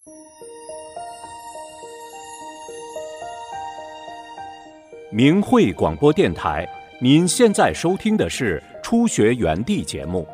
明慧广播电台，您现在收听的是初学园地节目。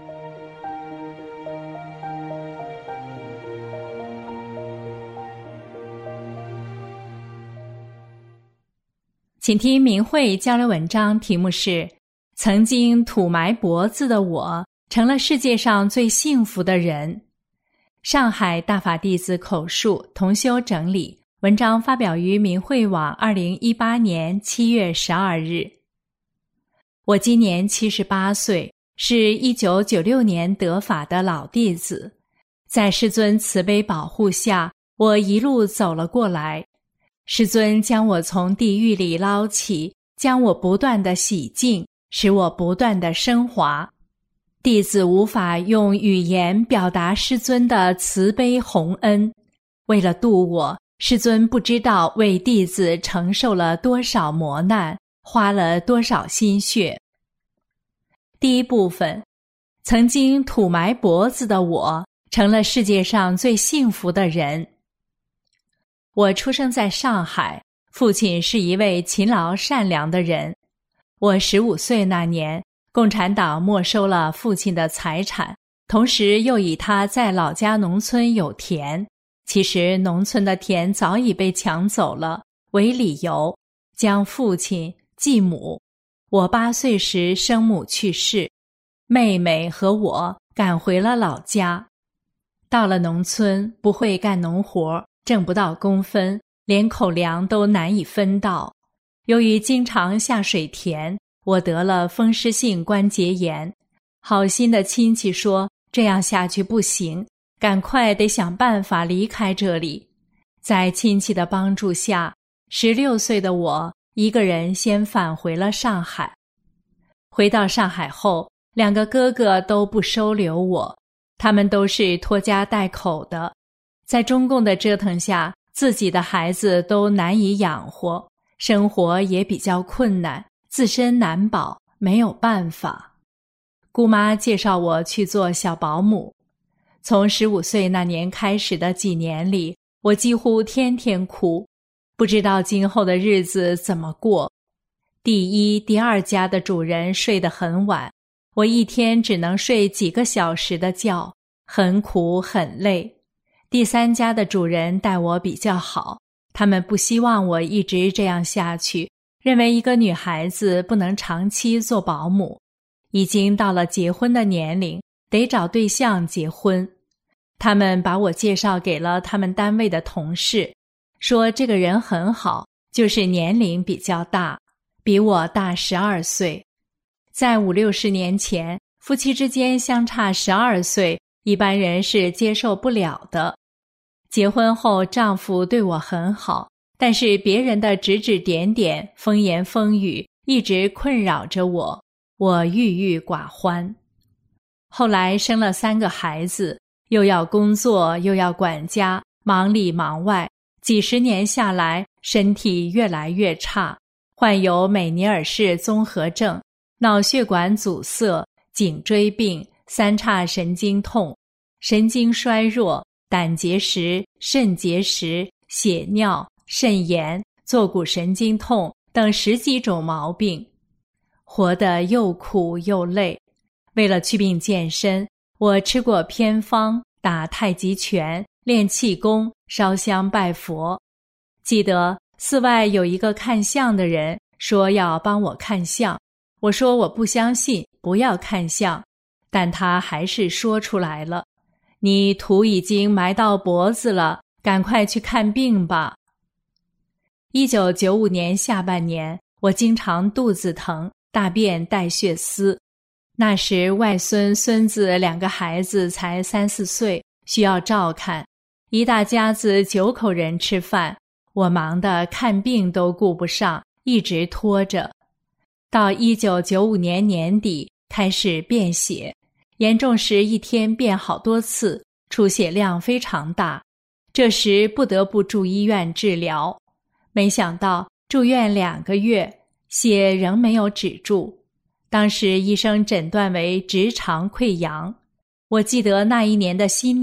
请听明慧交流文章，题目是曾经土埋脖子的我成了世界上最幸福的人。上海大法弟子口述，同修整理。文章发表于明慧网2018年7月12日。我今年78岁，是1996年得法的老弟子。在师尊慈悲保护下，我一路走了过来。师尊将我从地狱里捞起，将我不断地洗净，使我不断地升华。弟子无法用语言表达师尊的慈悲宏恩。为了度我，师尊不知道为弟子承受了多少磨难，花了多少心血。第一部分，曾经土埋脖子的我，成了世界上最幸福的人。我出生在上海，父亲是一位勤劳善良的人。我15岁那年，共产党没收了父亲的财产，同时又以他在老家农村有田。其实农村的田早已被抢走了，为理由将父亲、继母。我8岁时生母去世，妹妹和我赶回了老家。到了农村，不会干农活，挣不到工分，连口粮都难以分到。由于经常下水田，我得了风湿性关节炎。好心的亲戚说，这样下去不行，赶快得想办法离开这里。在亲戚的帮助下，16岁的我一个人先返回了上海。回到上海后，2个哥哥都不收留我，他们都是拖家带口的。在中共的折腾下，自己的孩子都难以养活，生活也比较困难，自身难保，没有办法。姑妈介绍我去做小保姆。从15岁那年开始的几年里，我几乎天天哭，不知道今后的日子怎么过。第一、第二家的主人睡得很晚，我一天只能睡几个小时的觉，很苦很累。第3家的主人待我比较好，他们不希望我一直这样下去，认为一个女孩子不能长期做保姆，已经到了结婚的年龄，得找对象结婚。他们把我介绍给了他们单位的同事，说这个人很好，就是年龄比较大，比我大12岁。在50-60年前，夫妻之间相差12岁，一般人是接受不了的。结婚后，丈夫对我很好，但是别人的指指点点、风言风语一直困扰着我，我郁郁寡欢。后来生了3个孩子，又要工作又要管家，忙里忙外，几十年下来，身体越来越差，患有美尼尔氏综合症、脑血管阻塞、颈椎病、3叉神经痛、神经衰弱、胆结石、肾结石、血尿、肾炎、坐骨神经痛等10几种毛病，活得又苦又累。为了祛病健身，我吃过偏方，打太极拳，练气功，烧香拜佛。记得寺外有一个看相的人说要帮我看相，我说我不相信，不要看相，但他还是说出来了，你土已经埋到脖子了，赶快去看病吧。1995年下半年，我经常肚子疼，大便带血丝。那时外孙、孙子2个孩子才3、4岁，需要照看，一大家子9口人吃饭，我忙得看病都顾不上，一直拖着。到1995年年底开始便血，严重时一天便好多次，出血量非常大，这时不得不住医院治疗。没想到住院2个月，血仍没有止住。当时医生诊断为直肠溃疡。我记得那一年的新年，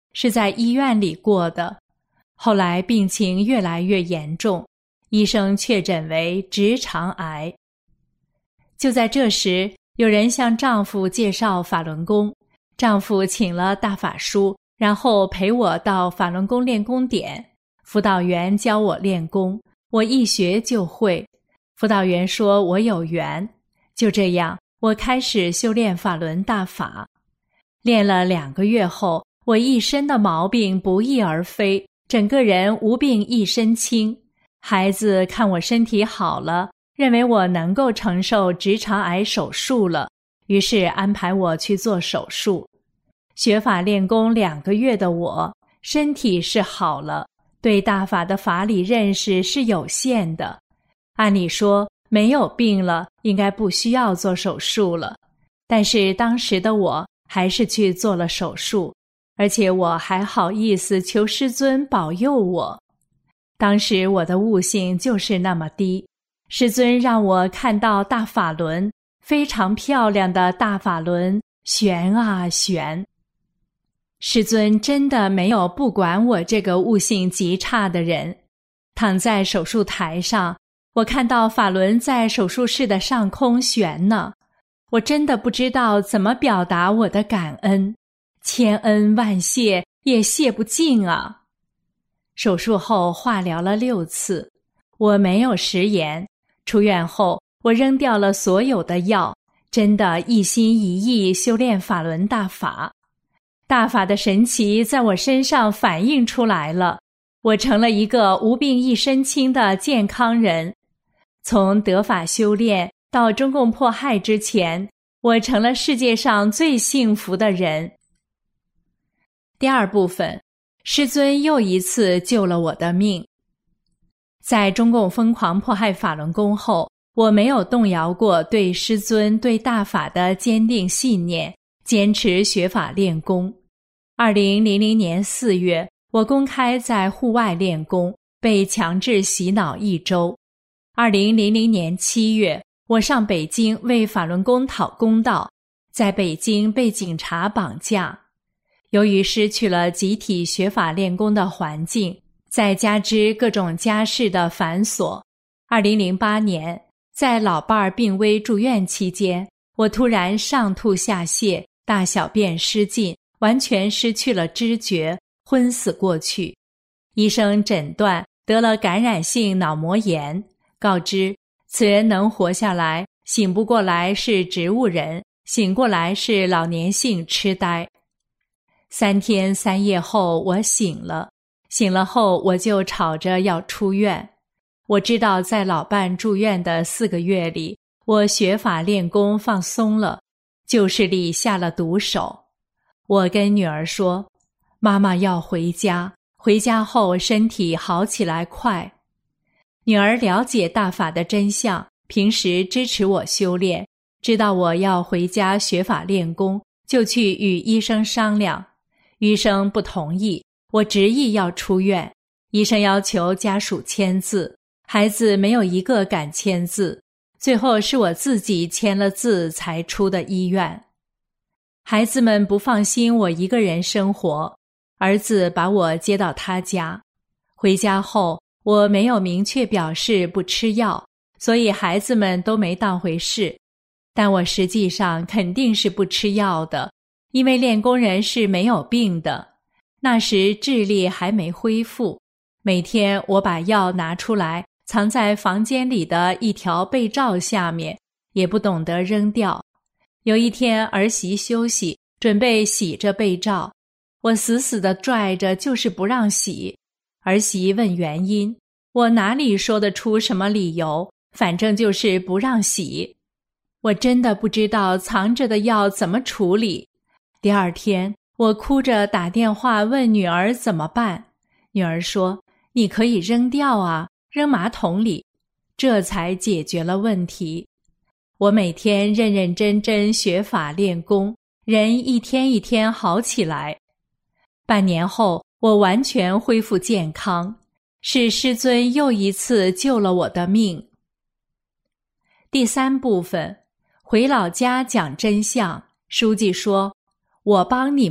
是在医院里过的。后来病情越来越严重，医生确诊为直肠癌。就在这时，有人向丈夫介绍法轮功，丈夫请了大法书，然后陪我到法轮功练功点，辅导员教我练功，我一学就会。辅导员说我有缘，就这样，我开始修炼法轮大法。练了2个月后，我一身的毛病不翼而飞，整个人无病一身轻。孩子看我身体好了，认为我能够承受直肠癌手术了，于是安排我去做手术。学法练功2个月的我，身体是好了，对大法的法理认识是有限的。按理说，没有病了，应该不需要做手术了。但是当时的我还是去做了手术，而且我还好意思求师尊保佑我。当时我的悟性就是那么低，师尊让我看到大法轮，非常漂亮的大法轮，旋啊旋。师尊真的没有不管我这个悟性极差的人。躺在手术台上，我看到法轮在手术室的上空旋呢，我真的不知道怎么表达我的感恩，千恩万谢也谢不尽啊。手术后化疗了6次，我没有食言。出院后，我扔掉了所有的药，真的一心一意修炼法轮大法。大法的神奇在我身上反映出来了，我成了一个无病一身轻的健康人。从得法修炼到中共迫害之前，我成了世界上最幸福的人。第2部分，师尊又一次救了我的命。在中共疯狂迫害法轮功后，我没有动摇过对师尊对大法的坚定信念，坚持学法练功。2000年4月，我公开在户外练功，被强制洗脑1周。2000年7月，我上北京为法轮功讨公道，在北京被警察绑架。由于失去了集体学法练功的环境，再加之各种家事的繁琐，2008年，在老伴儿病危住院期间，我突然上吐下泻，大小便失禁，完全失去了知觉，昏死过去。医生诊断得了感染性脑膜炎，告知此人能活下来，醒不过来是植物人，醒过来是老年性痴呆。3天3夜后我醒了，醒了后我就吵着要出院。我知道在老伴住院的4个月里，我学法练功放松了，旧势力下了毒手。我跟女儿说，妈妈要回家，回家后身体好起来快。女儿了解大法的真相，平时支持我修炼，知道我要回家学法练功，就去与医生商量。医生不同意，我执意要出院。医生要求家属签字，孩子没有一个敢签字，最后是我自己签了字才出的医院。孩子们不放心我一个人生活，儿子把我接到他家。回家后，我没有明确表示不吃药，所以孩子们都没当回事。但我实际上肯定是不吃药的，因为练功人是没有病的。那时智力还没恢复，每天我把药拿出来，藏在房间里的一条被罩下面，也不懂得扔掉。有一天儿媳休息，准备洗着被罩，我死死地拽着，就是不让洗。儿媳问原因，我哪里说得出什么理由，反正就是不让洗。我真的不知道藏着的药怎么处理。第2天，我哭着打电话问女儿怎么办。女儿说，你可以扔掉啊，扔马桶里。这才解决了问题。我每天认认真真学法练功，人一天一天好起来。半年后，我完全恢复健康，是师尊又一次救了我的命。第3部分，回老家讲真相。书记说，我帮你们，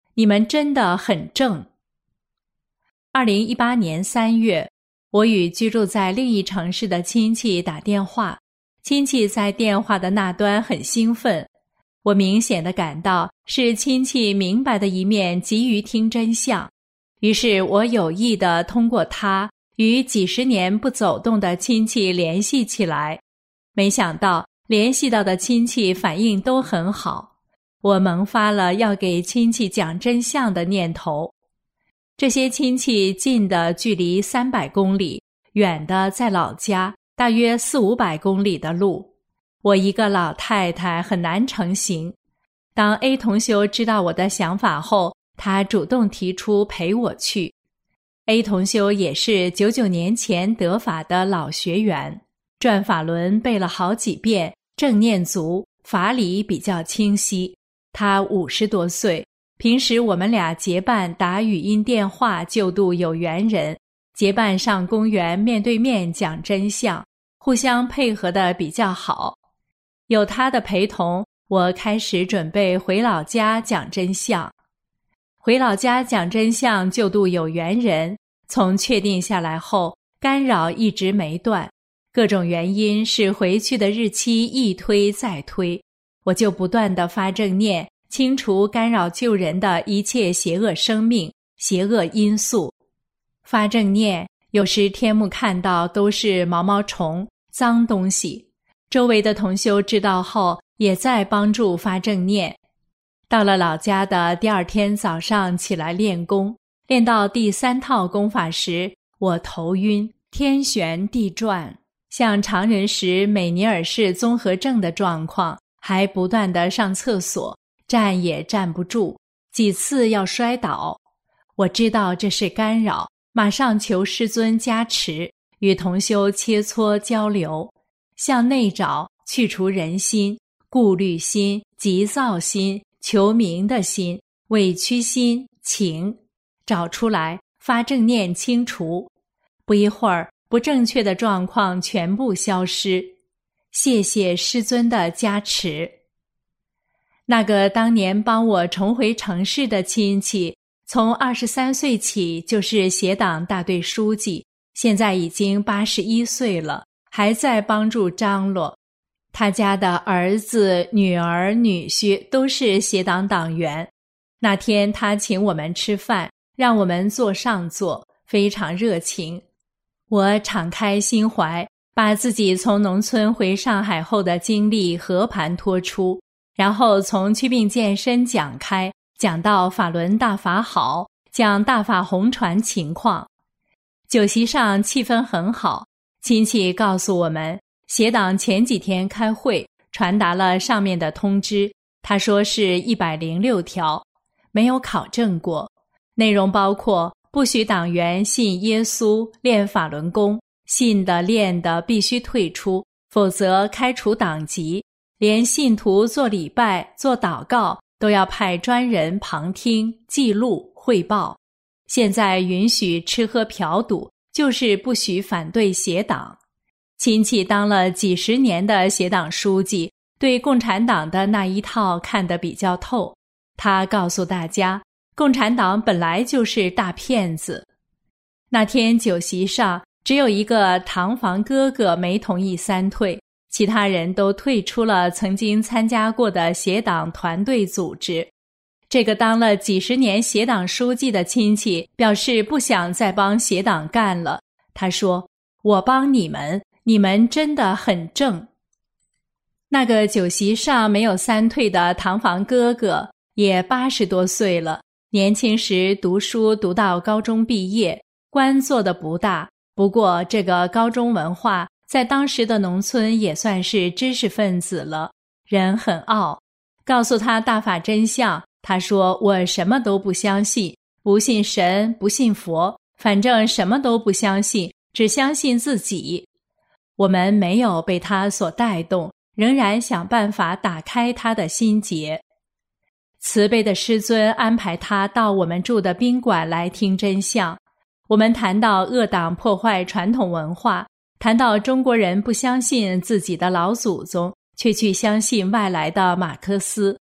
你们真的很正。2018年3月，我与居住在另一城市的亲戚打电话，亲戚在电话的那端很兴奋，我明显地感到是亲戚明白的一面急于听真相，于是我有意地通过他与几十年不走动的亲戚联系起来，没想到联系到的亲戚反应都很好，我萌发了要给亲戚讲真相的念头。这些亲戚近的距离300公里，远的在老家，大约400-500公里的路，我一个老太太很难成行。当 A 同修知道我的想法后，他主动提出陪我去。A 同修也是99年前得法的老学员，转法轮背了好几遍，正念足，法理比较清晰。他50多岁，平时我们俩结伴打语音电话救度有缘人，结伴上公园面对面讲真相，互相配合得比较好。有他的陪同，我开始准备回老家讲真相。回老家讲真相救度有缘人，从确定下来后，干扰一直没断，各种原因是回去的日期一推再推，我就不断地发正念，清除干扰救人的一切邪恶生命、邪恶因素。发正念，有时天幕看到都是毛毛虫、脏东西，周围的同修知道后，也在帮助发正念。到了老家的第二天早上起来练功，练到第3套功法时，我头晕、天旋地转，像常人时美尼尔氏综合症的状况，还不断地上厕所，站也站不住，几次要摔倒。我知道这是干扰，马上求师尊加持，与同修切磋交流，向内找，去除人心、顾虑心、急躁心、求名的心、委屈心、情，找出来，发正念清除。不一会儿，不正确的状况全部消失。谢谢师尊的加持。那个当年帮我重回城市的亲戚，从23岁起就是协党大队书记，现在已经81岁了，还在帮助张罗。他家的儿子、女儿、女婿都是协党党员。那天他请我们吃饭，让我们坐上座，非常热情。我敞开心怀，把自己从农村回上海后的经历和盘托出，然后从祛病健身讲开，讲到法轮大法好，讲大法红传情况。酒席上气氛很好，亲戚告诉我们，协党前几天开会，传达了上面的通知，他说是106条，没有考证过，内容包括不许党员信耶稣、练法轮功，信的练的必须退出，否则开除党籍，连信徒做礼拜、做祷告都要派专人旁听、记录、汇报。现在允许吃喝嫖赌，就是不许反对协党。亲戚当了几十年的协党书记，对共产党的那一套看得比较透。他告诉大家，共产党本来就是大骗子。那天酒席上，只有一个堂房哥哥没同意三退，其他人都退出了曾经参加过的协党团队组织。这个当了几十年协党书记的亲戚表示不想再帮协党干了。他说：“我帮你们，你们真的很正。”那个酒席上没有三退的堂房哥哥也80多岁了，年轻时读书读到高中毕业，官做得不大，不过这个高中文化在当时的农村也算是知识分子了，人很傲。告诉他大法真相，他说：“我什么都不相信，不信神，不信佛，反正什么都不相信，只相信自己。”我们没有被他所带动，仍然想办法打开他的心结。慈悲的师尊安排他到我们住的宾馆来听真相。我们谈到恶党破坏传统文化，谈到中国人不相信自己的老祖宗，却去相信外来的马克思，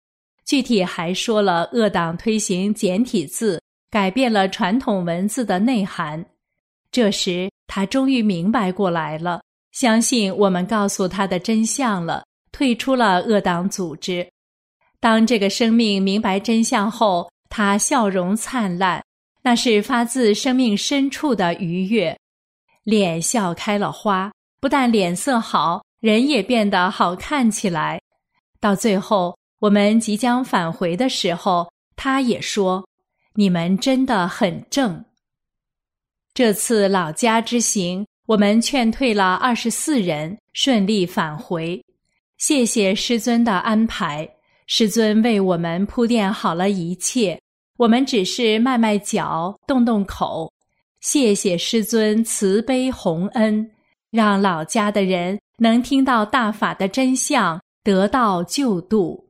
具体还说了恶党推行简体字，改变了传统文字的内涵。这时他终于明白过来了，相信我们告诉他的真相了，退出了恶党组织。当这个生命明白真相后，他笑容灿烂，那是发自生命深处的愉悦，脸笑开了花，不但脸色好，人也变得好看起来。到最后我们即将返回的时候，他也说：“你们真的很正。”这次老家之行，我们劝退了24人，顺利返回。谢谢师尊的安排，师尊为我们铺垫好了一切，我们只是迈迈脚，动动口。谢谢师尊慈悲洪恩，让老家的人能听到大法的真相，得到救度。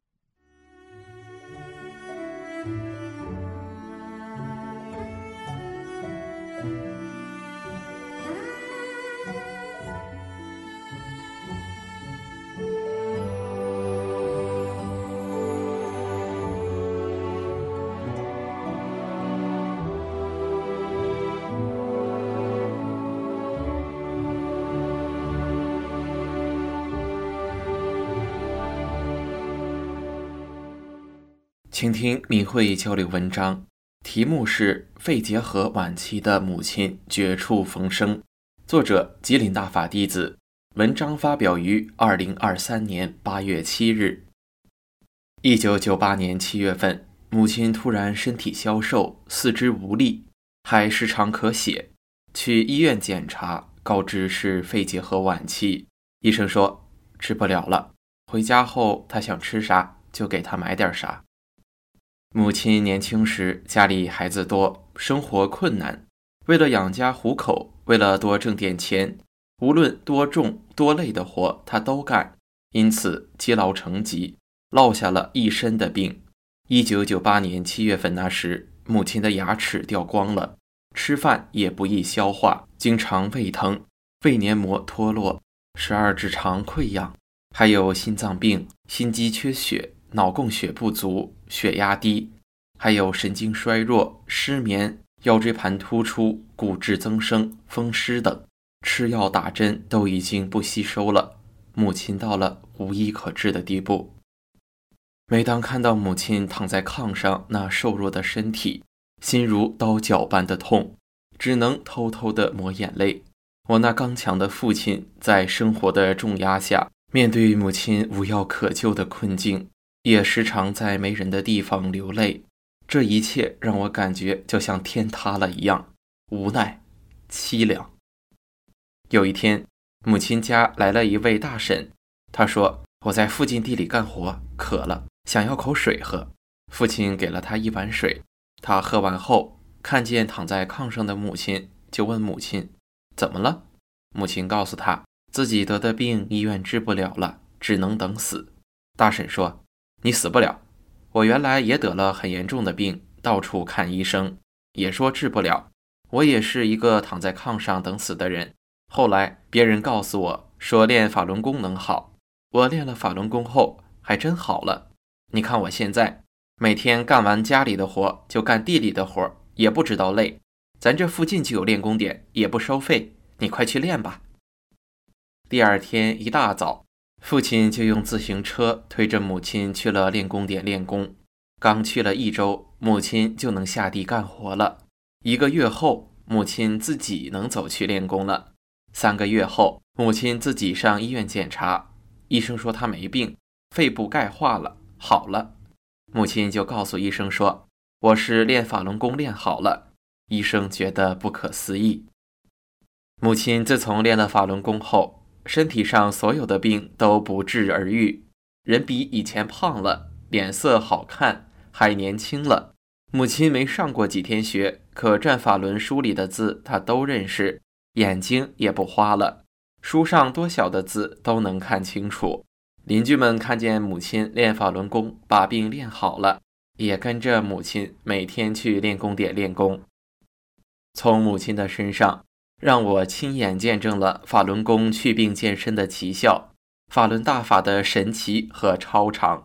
倾听明慧交流文章，题目是肺结核晚期的母亲绝处逢生，作者吉林大法弟子，文章发表于2023年8月7日。1998年7月份，母亲突然身体消瘦，四肢无力，还时常咳血，去医院检查，告知是肺结核晚期，医生说治不了了，回家后她想吃啥就给她买点啥。母亲年轻时家里孩子多，生活困难，为了养家糊口，为了多挣点钱，无论多重多累的活她都干，因此积劳成疾，落下了一身的病。1998年7月份那时，母亲的牙齿掉光了，吃饭也不易消化，经常胃疼，胃黏膜脱落，12指肠溃疡，还有心脏病、心肌缺血、脑供血不足、血压低，还有神经衰弱、失眠、腰椎盘突出、骨质增生、风湿等，吃药打针都已经不吸收了，母亲到了无医可治的地步。每当看到母亲躺在炕上那瘦弱的身体，心如刀绞般的痛，只能偷偷地抹眼泪。我那刚强的父亲在生活的重压下，面对母亲无药可救的困境，也时常在没人的地方流泪。这一切让我感觉就像天塌了一样，无奈、凄凉。有一天，母亲家来了一位大婶，她说我在附近地里干活，渴了，想要口水喝。父亲给了她一碗水，她喝完后，看见躺在炕上的母亲，就问母亲怎么了。母亲告诉她自己得的病医院治不了了，只能等死。大婶说你死不了，我原来也得了很严重的病，到处看医生，也说治不了，我也是一个躺在炕上等死的人。后来别人告诉我说练法轮功能好，我练了法轮功后还真好了。你看我现在每天干完家里的活就干地里的活，也不知道累，咱这附近就有练功点，也不收费，你快去练吧。第二天一大早，父亲就用自行车推着母亲去了练功点练功。刚去了1周，母亲就能下地干活了。1个月后，母亲自己能走去练功了。3个月后，母亲自己上医院检查，医生说她没病，肺部钙化了，好了。母亲就告诉医生说我是练法轮功练好了。医生觉得不可思议。母亲自从练了法轮功后，身体上所有的病都不治而愈，人比以前胖了，脸色好看，还年轻了。母亲没上过几天学，可转法轮书里的字她都认识，眼睛也不花了，书上多小的字都能看清楚。邻居们看见母亲练法轮功把病练好了，也跟着母亲每天去练功点练功。从母亲的身上，让我亲眼见证了法轮功祛病健身的奇效，法轮大法的神奇和超常。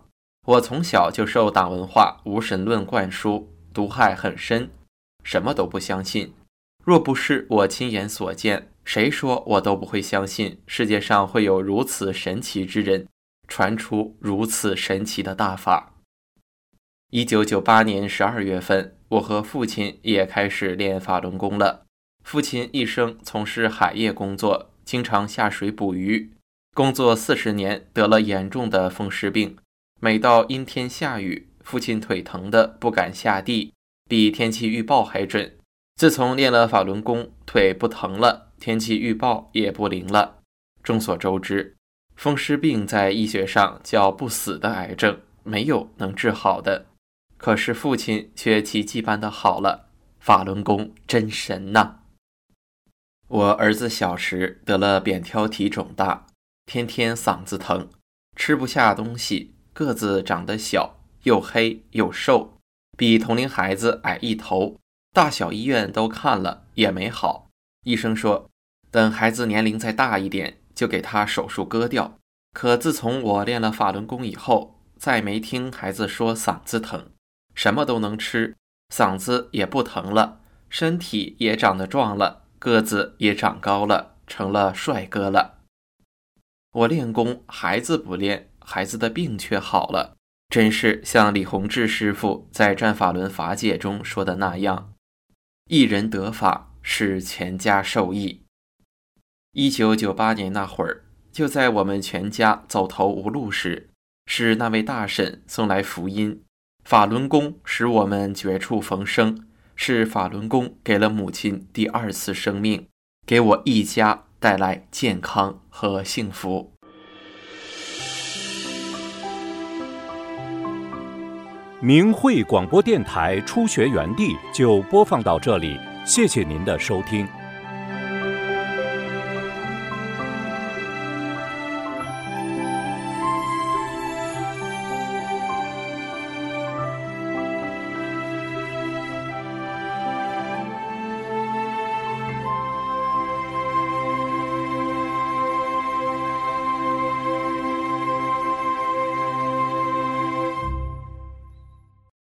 我从小就受党文化无神论灌输，毒害很深，什么都不相信。若不是我亲眼所见，谁说我都不会相信世界上会有如此神奇之人，传出如此神奇的大法。1998年12月份，我和父亲也开始练法轮功了。父亲一生从事海业工作，经常下水捕鱼，工作40年，得了严重的风湿病。每到阴天下雨，父亲腿疼得不敢下地，比天气预报还准。自从练了法轮功，腿不疼了，天气预报也不灵了。众所周知，风湿病在医学上叫不死的癌症，没有能治好的。可是父亲却奇迹般的好了，法轮功真神呐！我儿子小时得了扁桃体肿大，天天嗓子疼，吃不下东西，个子长得小，又黑又瘦，比同龄孩子矮一头，大小医院都看了也没好。医生说等孩子年龄再大一点就给他手术割掉。可自从我练了法轮功以后，再没听孩子说嗓子疼，什么都能吃，嗓子也不疼了，身体也长得壮了，个子也长高了，成了帅哥了。我练功，孩子不练，孩子的病却好了，真是像李洪志师傅在《转法轮法解》中说的那样，一人得法，使全家受益。1998年那会儿，就在我们全家走投无路时，是那位大婶送来福音，法轮功使我们绝处逢生，是法轮功给了母亲第2次生命，给我一家带来健康和幸福。 明慧广播电台初学园地就播放到这里，谢谢您的收听。